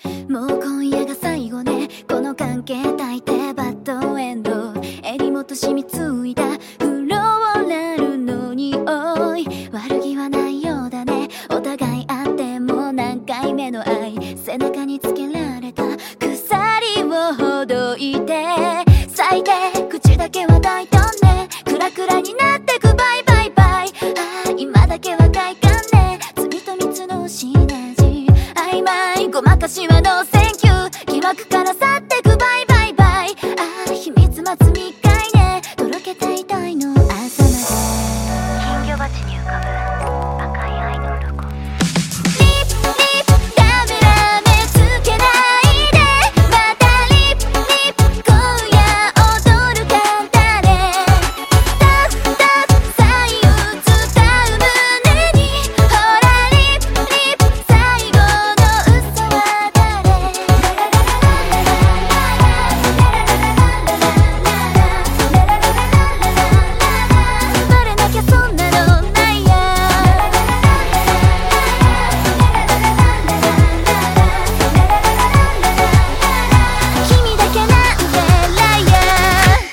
もう今夜が最後ね、この関係大抵バッドエンド。襟元染みついたフローラルの匂い、悪気はないようだね。お互いあっても何回目の愛、背中につけられた鎖をほどいて、最低口だけは大胆ね。クラクラになってくバイバイバイ。ああ今だけは快感ね。罪と蜜のシナジー、曖昧ごまかしはノーセンキュー。疑惑から去ってくバイバイバイ。ああ秘密待つ密会ね。とろけていたいの朝まで。 金魚鉢に浮かぶ赤い愛の鱗。 リップリップダメダメつけないで。またリップリップ今夜踊るからね。タフタフさい打つたう胸に、ほらリップリップ最後の嘘は誰。バレなきゃそんなのないや。君だけなんてライアー。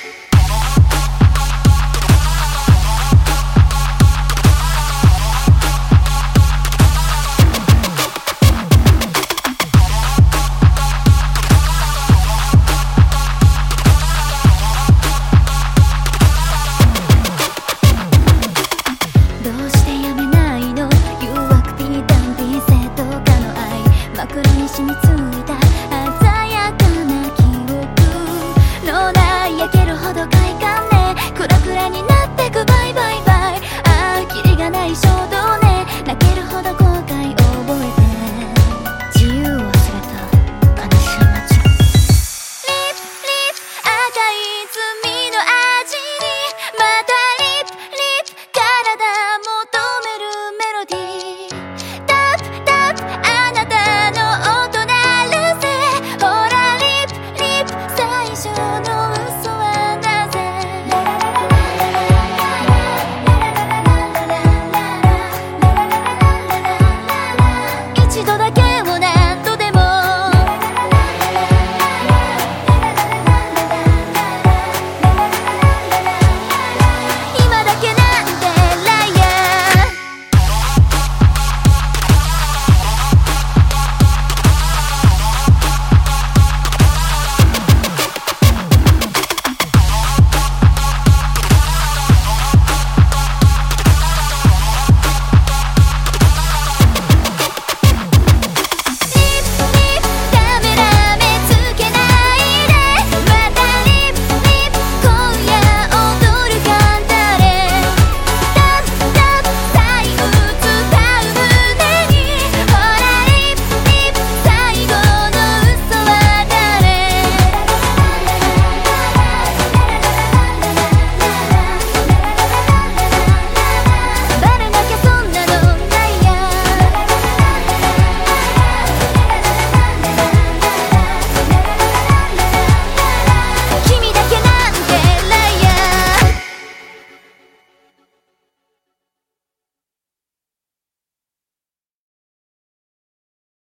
どうしてやめないの。誘惑ピータンピーセとかの愛、枕に染みついた鮮やかな記憶。脳内焼けるほど快感ね。クラクラにな